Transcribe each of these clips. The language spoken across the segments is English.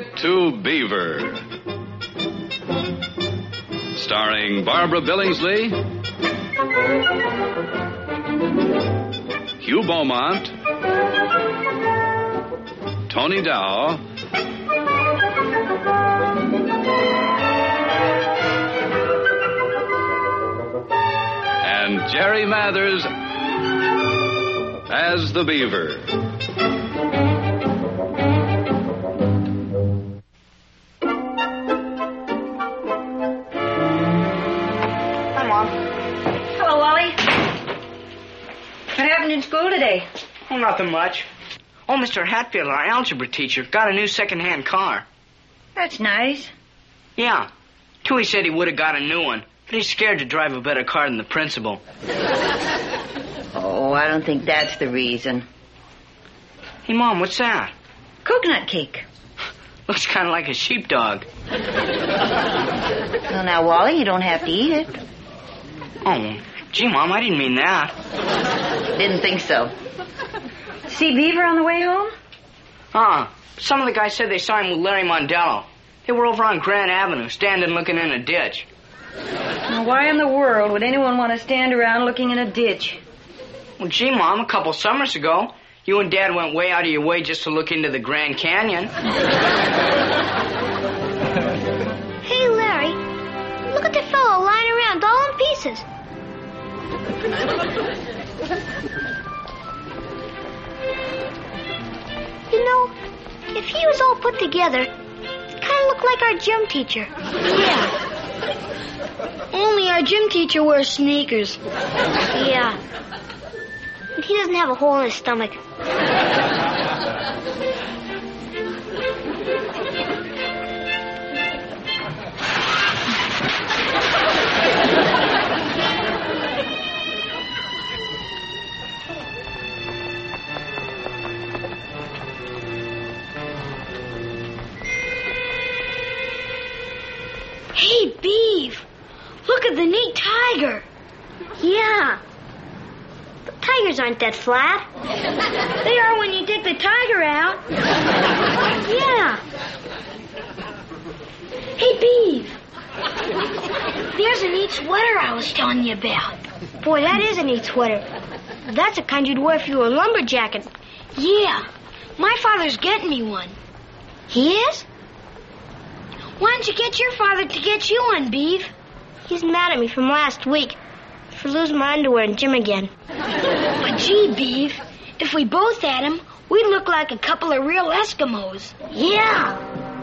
it to Beaver. Starring Barbara Billingsley, Hugh Beaumont, Tony Dow, and Jerry Mathers as the Beaver. Hi, Mom. Hello, Wally. What happened in school today? Oh, nothing much. Oh, Mr. Hatfield, our algebra teacher, got a new second-hand car. That's nice. Yeah. Tooey said he would have got a new one, but he's scared to drive a better car than the principal. Oh, I don't think that's the reason. Hey, Mom, what's that? Coconut cake. Looks kind of like a sheepdog. Well, now, Wally, you don't have to eat it. Oh, gee, Mom, I didn't mean that. Didn't think so. See Beaver on the way home? Some of the guys said they saw him with Larry Mondello. They were over on Grand Avenue, standing looking in a ditch. Now, why in the world would anyone want to stand around looking in a ditch? Well, gee, Mom, a couple summers ago, you and Dad went way out of your way just to look into the Grand Canyon. Hey, Larry, look at the fellow lying around all in pieces. You know, if he was all put together, it kind of looked like our gym teacher. Yeah. Only our gym teacher wears sneakers. Yeah. And he doesn't have a hole in his stomach. Hey, Beeve, look at the neat tiger. Yeah. But tigers aren't that flat. They are when you take the tiger out. Yeah. Hey, Beeve, there's a neat sweater I was telling you about. Boy, that is a neat sweater. That's the kind you'd wear if you were lumberjacking. Yeah. My father's getting me one. He is? Why don't you get your father to get you one, Beeve? He's mad at me from last week for losing my underwear in gym again. But gee, Beeve, if we both had him, we'd look like a couple of real Eskimos. Yeah.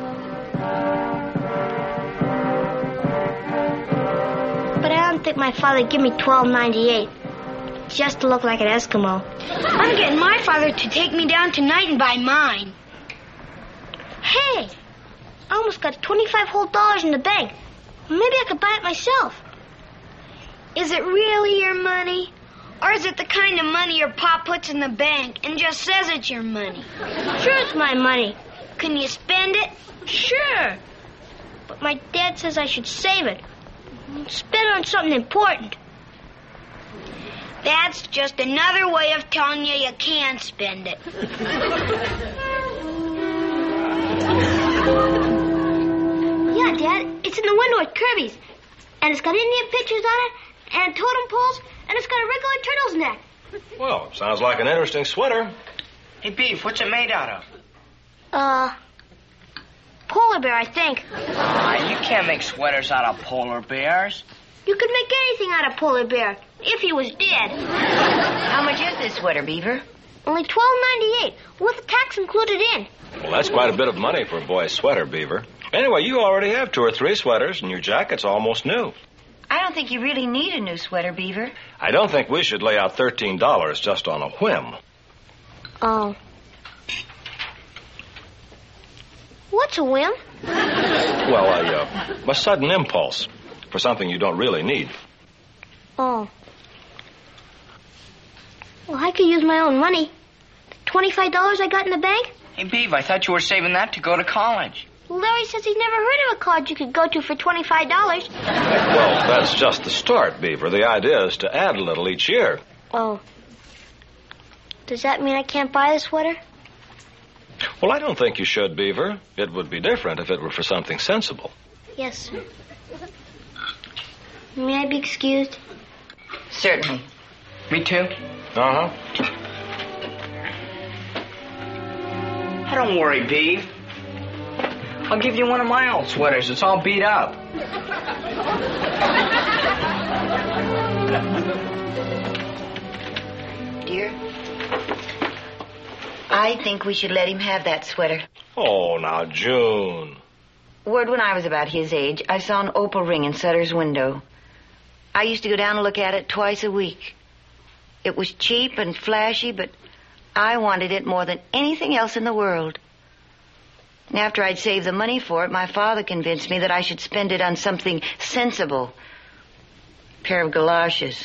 But I don't think my father'd give me $12.98 just to look like an Eskimo. I'm getting my father to take me down tonight and buy mine. Hey! I almost got $25 whole in the bank. Maybe I could buy it myself. Is it really your money? Or is it the kind of money your pop puts in the bank and just says it's your money? Sure, it's my money. Can you spend it? Sure. But my dad says I should save it. Spend it on something important. That's just another way of telling you you can't spend it. Yeah, Dad, it's in the window at Kirby's. And it's got Indian pictures on it, and totem poles, and it's got a regular turtle's neck. Well, sounds like an interesting sweater. Hey, Beef, what's it made out of? Polar bear, I think. You can't make sweaters out of polar bears. You could make anything out of polar bear, if he was dead. How much is this sweater, Beaver? Only $12.98, with the tax included in. Well, that's quite a bit of money for a boy's sweater, Beaver. Anyway, you already have 2 or 3 sweaters, and your jacket's almost new. I don't think you really need a new sweater, Beaver. I don't think we should lay out $13 just on a whim. Oh. What's a whim? Well, a sudden impulse for something you don't really need. Oh. Well, I could use my own money. The $25 I got in the bank? Hey, Beef, I thought you were saving that to go to college. Larry says he's never heard of a college you could go to for $25. Well, that's just the start, Beaver. The idea is to add a little each year. Oh. Does that mean I can't buy the sweater? Well, I don't think you should, Beaver. It would be different if it were for something sensible. Yes, sir. May I be excused? Certainly. Me too? Uh-huh. Don't worry, Beav. I'll give you one of my old sweaters. It's all beat up. Dear, I think we should let him have that sweater. Oh, now, June. Word, when I was about his age, I saw an opal ring in Sutter's window. I used to go down and look at it twice a week. It was cheap and flashy, but I wanted it more than anything else in the world. And after I'd saved the money for it, my father convinced me that I should spend it on something sensible. A pair of galoshes.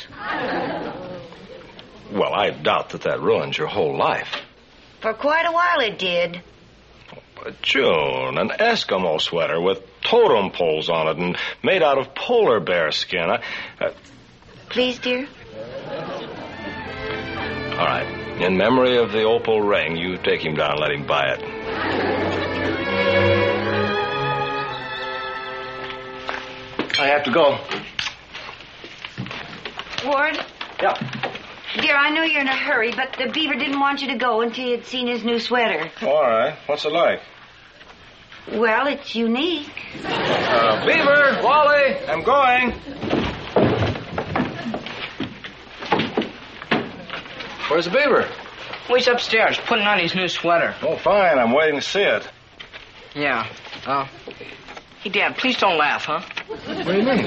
Well, I doubt that ruins your whole life. For quite a while it did. But, June, an Eskimo sweater with totem poles on it and made out of polar bear skin. Please, dear? All right. In memory of the opal ring, you take him down and let him buy it. I have to go. Ward? Yeah. Dear, I know you're in a hurry, but the Beaver didn't want you to go until you'd seen his new sweater. All right. What's it like? Well, it's unique. Beaver, Wally, I'm going. Where's the Beaver? Oh, he's upstairs, putting on his new sweater. Oh, fine. I'm waiting to see it. Yeah. Hey, Dad, please don't laugh, huh? What do you mean?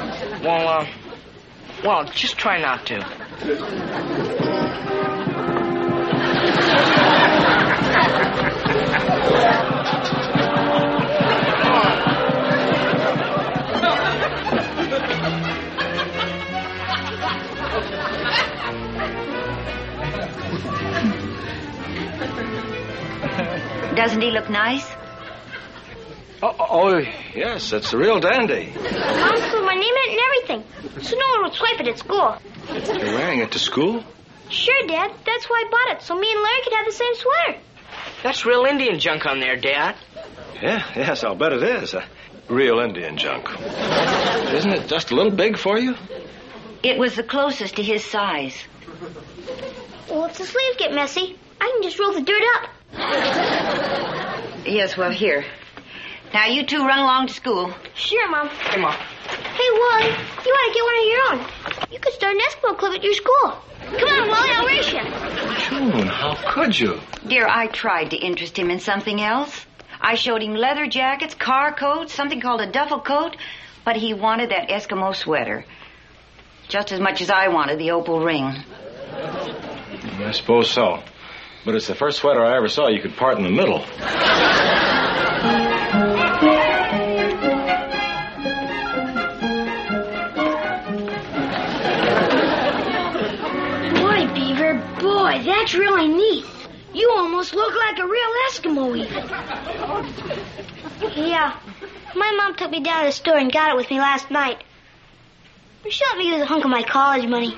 Well, just try not to. Doesn't he look nice? Oh, yes, it's a real dandy. Mom put my name in it and everything, so no one would swipe it at school. You're wearing it to school? Sure, Dad. That's why I bought it, so me and Larry could have the same sweater. That's real Indian junk on there, Dad. Yes, I'll bet it is. Real Indian junk. Isn't it just a little big for you? It was the closest to his size. Well, if the sleeves get messy, I can just roll the dirt up. Yes, well, here. Now, you two run along to school. Sure, Mom. Hey, Mom. Hey, Wally, you ought to get one of your own. You could start an Eskimo club at your school. Come on, Wally, I'll race you. June, how could you? Dear, I tried to interest him in something else. I showed him leather jackets, car coats, something called a duffel coat, but he wanted that Eskimo sweater. Just as much as I wanted the opal ring. I suppose so. But it's the first sweater I ever saw you could part in the middle. Boy, Beaver, boy, that's really neat. You almost look like a real Eskimo even. Yeah. My mom took me down to the store and got it with me last night. She let me use a hunk of my college money.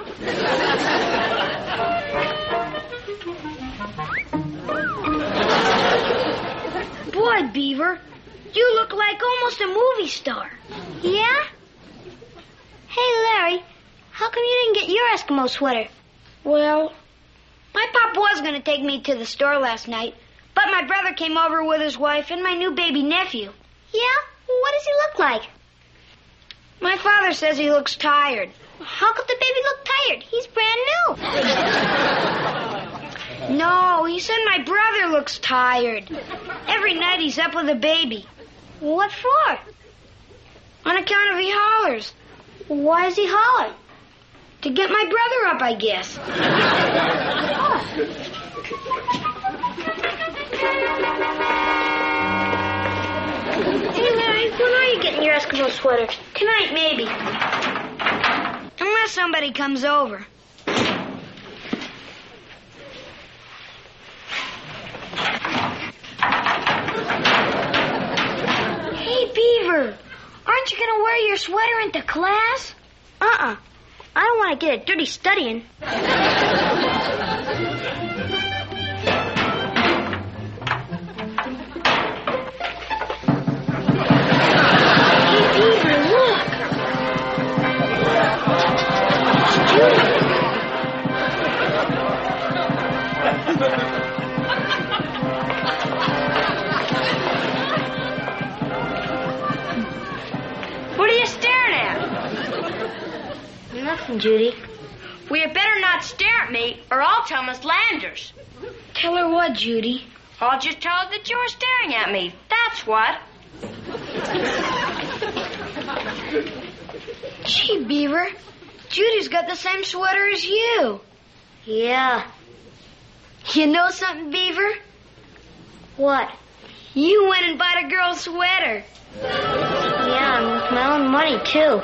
Boy, Beaver, you look like almost a movie star. Yeah? Hey, Larry, how come you didn't get your Eskimo sweater? Well, my pop was going to take me to the store last night, but my brother came over with his wife and my new baby nephew. Yeah? What does he look like? My father says he looks tired. How could the baby look tired? He's brand new. No, he said my brother looks tired. Every night he's up with the baby. What for? On account of he hollers. Why does he holler? To get my brother up, I guess. Hey, Larry, when are you getting your Eskimo sweater? Tonight, maybe. Unless somebody comes over. Hey, Beaver, aren't you going to wear your sweater into class? I don't want to get it dirty studying. something, Judy. Well, you better not stare at me, or I'll tell Miss Landers. Tell her what, Judy? I'll just tell her that you were staring at me. That's what. Gee, Beaver, Judy's got the same sweater as you. Yeah. You know something, Beaver? What? You went and bought a girl's sweater. Yeah, and with my own money, too.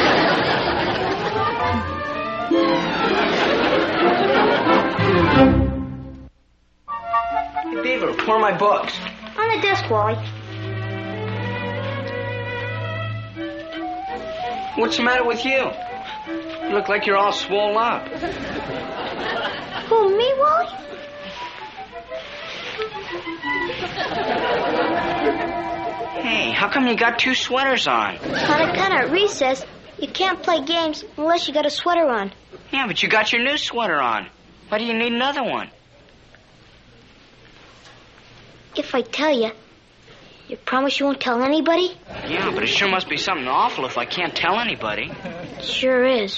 Hey, Beaver, where are my books? On the desk, Wally. What's the matter with you? You look like you're all swole up. Who, me, Wally? Hey, how come you got two sweaters on? On account at recess, you can't play games unless you got a sweater on. Yeah, but you got your new sweater on. Why do you need another one? If I tell you, you promise you won't tell anybody? Yeah, but it sure must be something awful if I can't tell anybody. It sure is.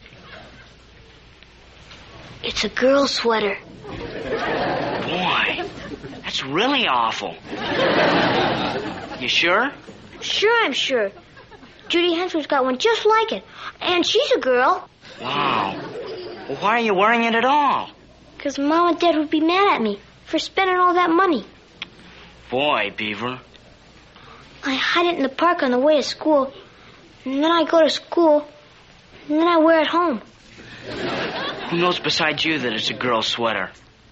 It's a girl's sweater. Boy, that's really awful. You sure? Sure, I'm sure. Judy Hensler's got one just like it. And she's a girl. Wow. Well, why are you wearing it at all? 'Cause Mom and Dad would be mad at me for spending all that money. Boy, Beaver. I hide it in the park on the way to school. And then I go to school. And then I wear it home. Who knows besides you that it's a girl's sweater?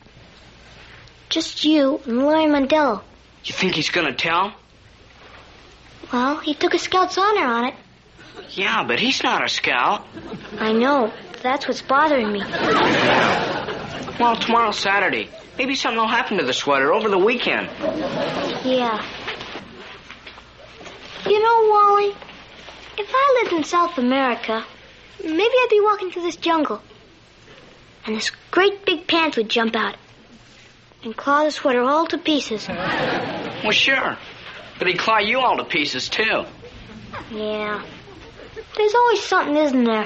Just you and Larry Mondello. You think he's gonna tell? Well, he took a scout's honor on it. Yeah, but he's not a scout. I know. That's what's bothering me. Well, tomorrow's Saturday. Maybe something will happen to the sweater over the weekend. Yeah. You know, Wally, if I lived in South America, maybe I'd be walking through this jungle. And this great big panther would jump out and claw the sweater all to pieces. Well, sure. But he'd claw you all to pieces, too. Yeah. There's always something, isn't there?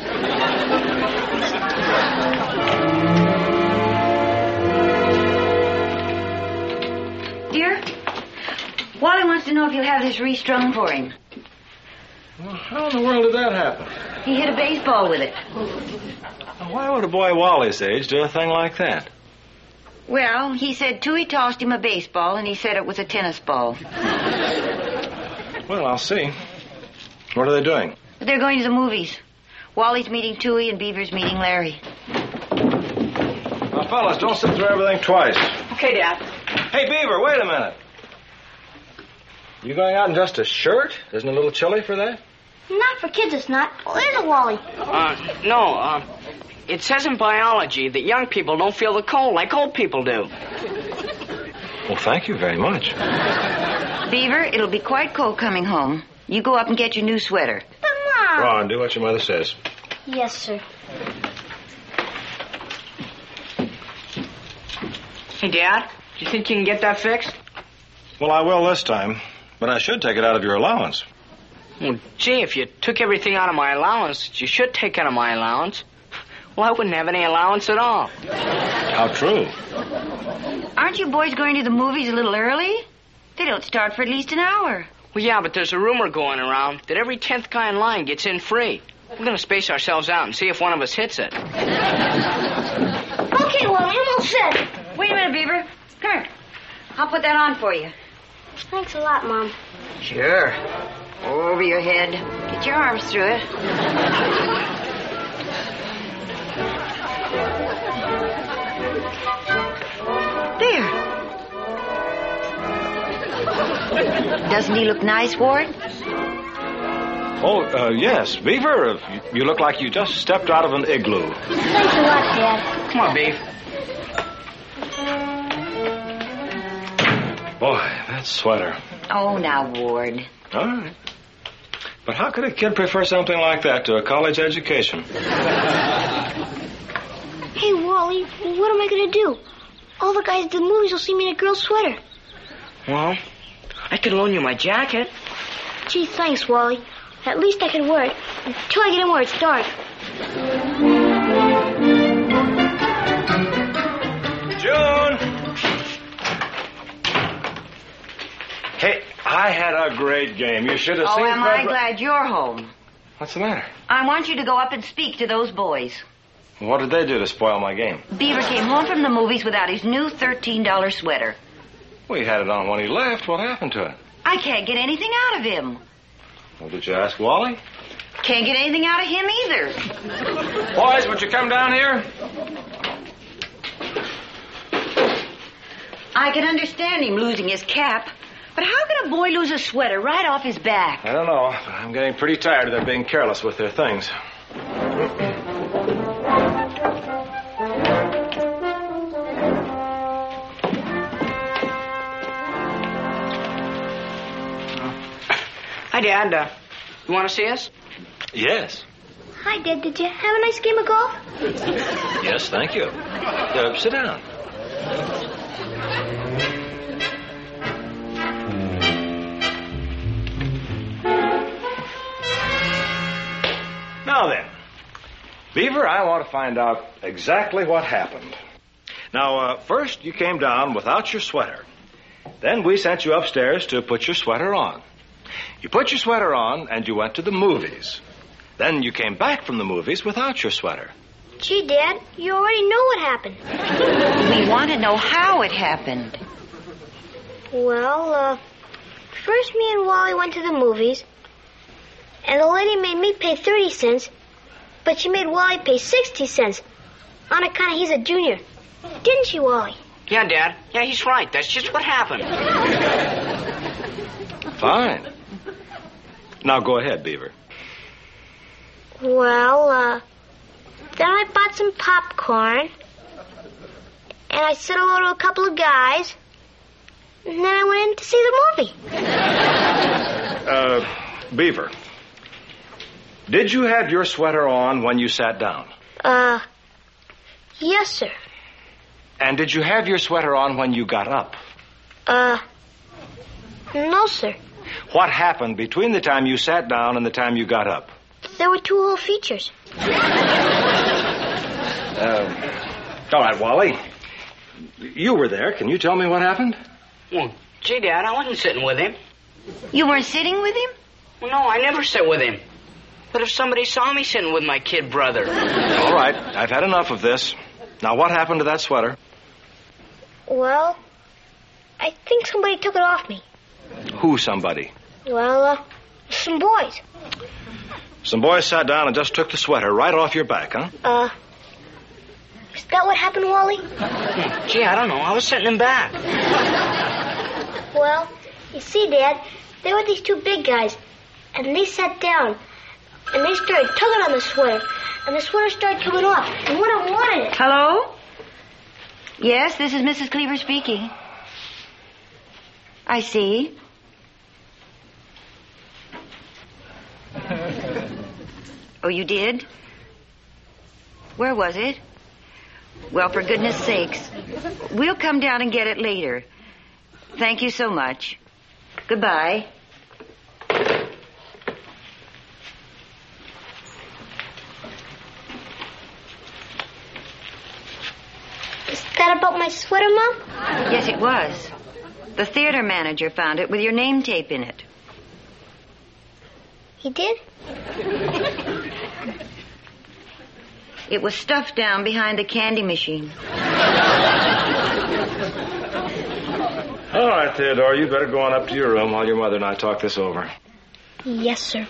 Dear, Wally wants to know if you'll have this restrung for him. Well, how in the world did that happen? He hit a baseball with it. Why would a boy Wally's age do a thing like that? Well, he said Tooey tossed him a baseball, and he said it was a tennis ball. Well, I'll see. What are they doing? They're going to the movies. Wally's meeting Tooey, and Beaver's meeting Larry. Now, fellas, don't sit through everything twice. Okay, Dad. Hey, Beaver, wait a minute. You going out in just a shirt? Isn't it a little chilly for that? Not for kids, it's not. Oh, is it, Wally? No, it says in biology that young people don't feel the cold like old people do. Well, thank you very much. Beaver, it'll be quite cold coming home. You go up and get your new sweater. But, Mom. Go on, do what your mother says. Yes, sir. Hey, Dad, do you think you can get that fixed? Well, I will this time, but I should take it out of your allowance. Well, gee, if you took everything out of my allowance, you should take out of my allowance. Well, I wouldn't have any allowance at all. How true. Aren't you boys going to the movies a little early? They don't start for at least an hour. Well, yeah, but there's a rumor going around that every 10th guy in line gets in free. We're going to space ourselves out and see if one of us hits it. Okay, Wally, I'm all set. Wait a minute, Beaver. Come here. I'll put that on for you. Thanks a lot, Mom. Sure. Over your head. Get your arms through it. There. Doesn't he look nice, Ward? Oh, yes. Beaver, you look like you just stepped out of an igloo. Thanks a lot, Dad. Come on, Beef. Boy, that sweater. Oh, now, Ward. All right. But how could a kid prefer something like that to a college education? Hey, Wally, what am I going to do? All the guys at the movies will see me in a girl's sweater. Well, I could loan you my jacket. Gee, thanks, Wally. At least I can wear it until I get in where it's dark. June! Hey, I had a great game. You should have seen... Oh, am I glad you're home. What's the matter? I want you to go up and speak to those boys. What did they do to spoil my game? Beaver came home from the movies without his new $13 sweater. Well, he had it on when he left. What happened to it? I can't get anything out of him. Well, did you ask Wally? Can't get anything out of him either. Boys, would you come down here? I can understand him losing his cap, but how can a boy lose a sweater right off his back? I don't know, but I'm getting pretty tired of their being careless with their things. Hi, Dad. You want to see us? Yes. Hi, Dad. Did you have a nice game of golf? Yes, thank you. Sit down. Now then, Beaver, I want to find out exactly what happened. Now, first you came down without your sweater. Then we sent you upstairs to put your sweater on. You put your sweater on and you went to the movies. Then you came back from the movies without your sweater. Gee, Dad, you already know what happened. We want to know how it happened. Well, first me and Wally went to the movies, and the lady made me pay 30 cents, but she made Wally pay 60 cents on account of he's a junior. Didn't she, Wally? Yeah, Dad. Yeah, he's right. That's just what happened. Fine. Now go ahead, Beaver. Well, then I bought some popcorn, and I said hello to a couple of guys, and then I went in to see the movie. Beaver, did you have your sweater on when you sat down? Yes, sir. And did you have your sweater on when you got up? No, sir. What happened between the time you sat down and the time you got up? There were 2 whole features. All right, Wally. You were there. Can you tell me what happened? Well, gee, Dad, I wasn't sitting with him. You weren't sitting with him? Well, no, I never sit with him. But if somebody saw me sitting with my kid brother... All right, I've had enough of this. Now, what happened to that sweater? Well, I think somebody took it off me. Who somebody? Well, some boys. Some boys sat down and just took the sweater right off your back, huh? Is that what happened, Wally? Gee, I don't know. I was sitting in back. Well, you see, Dad, there were these 2 big guys, and they sat down, and they started tugging on the sweater, and the sweater started coming off, and when I wanted it... Hello? Yes, this is Mrs. Cleaver speaking. I see. Oh, you did? Where was it? Well, for goodness sakes. We'll come down and get it later. Thank you so much. Goodbye. Is that about my sweater, Mom? Yes, it was. The theater manager found it with your name tape in it. He did? It was stuffed down behind the candy machine. All right, Theodore, you better go on up to your room while your mother and I talk this over. Yes, sir.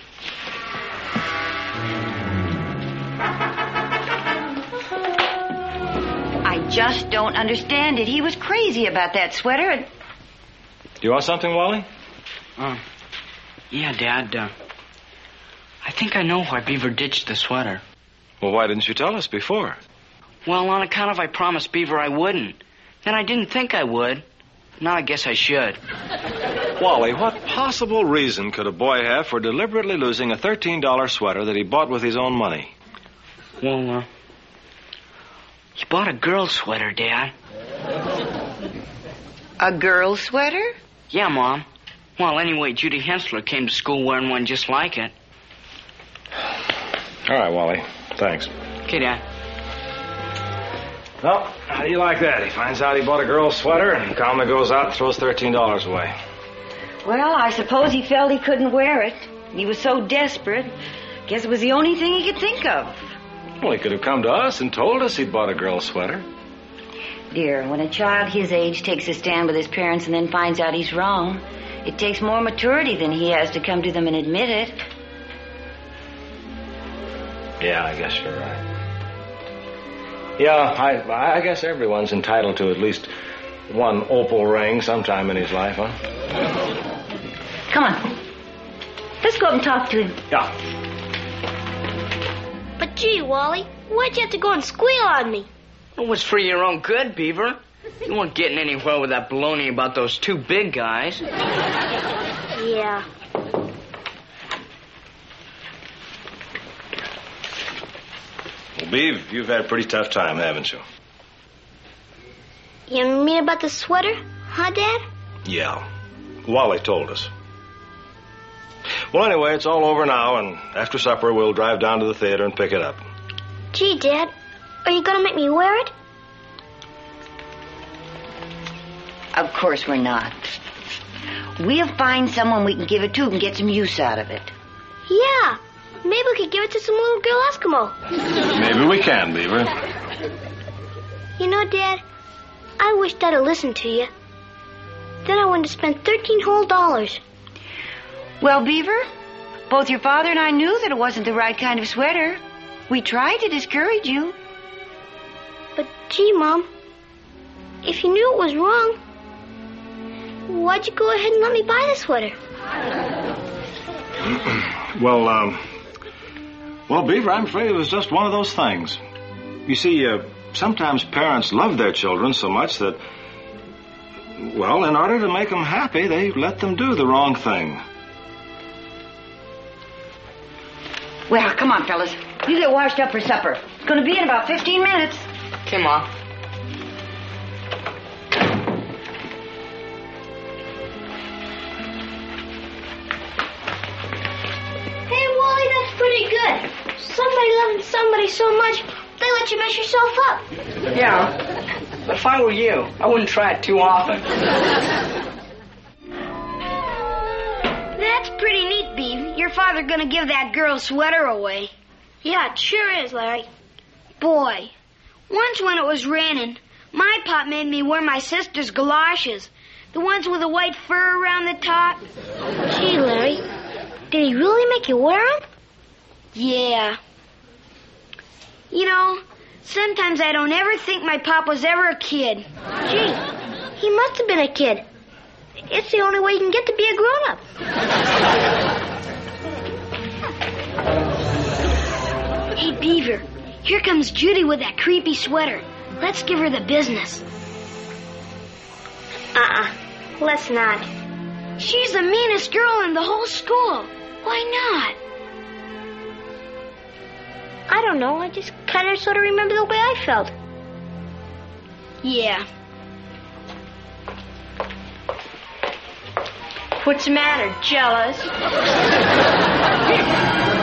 I just don't understand it. He was crazy about that sweater. You want something, Wally? Yeah, Dad. I think I know why Beaver ditched the sweater. Well, why didn't you tell us before? Well, on account of I promised Beaver I wouldn't. Then I didn't think I would. Now I guess I should. Wally, what possible reason could a boy have for deliberately losing a $13 sweater that he bought with his own money? Well, he bought a girl's sweater, Dad. A girl's sweater? Yeah, Mom. Well, anyway, Judy Hensler came to school wearing one just like it. All right, Wally. Thanks. Okay, Dad. Well, how do you like that? He finds out he bought a girl's sweater and calmly goes out and throws $13 away. Well, I suppose he felt he couldn't wear it. He was so desperate. Guess it was the only thing he could think of. Well, he could have come to us and told us he'd bought a girl's sweater. Dear, when a child his age takes a stand with his parents and then finds out he's wrong, it takes more maturity than he has to come to them and admit it. Yeah, I guess you're right. Yeah, I guess everyone's entitled to at least one opal ring sometime in his life, huh? Come on. Let's go up and talk to him. Yeah. But gee, Wally, why'd you have to go and squeal on me? It was for your own good, Beaver. You weren't getting anywhere with that baloney about those two big guys. Yeah. Well, Beav, you've had a pretty tough time, haven't you? You mean about the sweater, huh, Dad? Yeah. Wally told us. Well, anyway, it's all over now, and after supper, we'll drive down to the theater and pick it up. Gee, Dad, are you going to make me wear it? Of course we're not. We'll find someone we can give it to and get some use out of it. Yeah. Maybe we could give it to some little girl Eskimo. Maybe we can, Beaver. You know, Dad, I wish Dad had listened to you. Then I wouldn't have spent $13 whole. Well, Beaver, both your father and I knew that it wasn't the right kind of sweater. We tried to discourage you. But gee, Mom, if you knew it was wrong, why'd you go ahead and let me buy the sweater? Well, Beaver, I'm afraid it was just one of those things. You see, sometimes parents love their children so much that, well, in order to make them happy, they let them do the wrong thing. Well, come on, fellas. You get washed up for supper. It's going to be in about 15 minutes. Okay, Mom. Hey, Wally, that's pretty good. Somebody loving somebody so much, they let you mess yourself up. Yeah. But if I were you, I wouldn't try it too often. That's pretty neat, Beav. Your father gonna give that girl sweater away. Yeah, it sure is, Larry. Boy, once when it was raining, my pop made me wear my sister's galoshes. The ones with the white fur around the top. Gee, Larry, did he really make you wear them? Yeah. You know, sometimes I don't ever think my pop was ever a kid. Gee, he must have been a kid. It's the only way you can get to be a grown-up. Hey, Beaver, here comes Judy with that creepy sweater. Let's give her the business. Let's not. She's the meanest girl in the whole school. Why not? I don't know. I just kind of sort of remember the way I felt. Yeah. What's the matter? Jealous?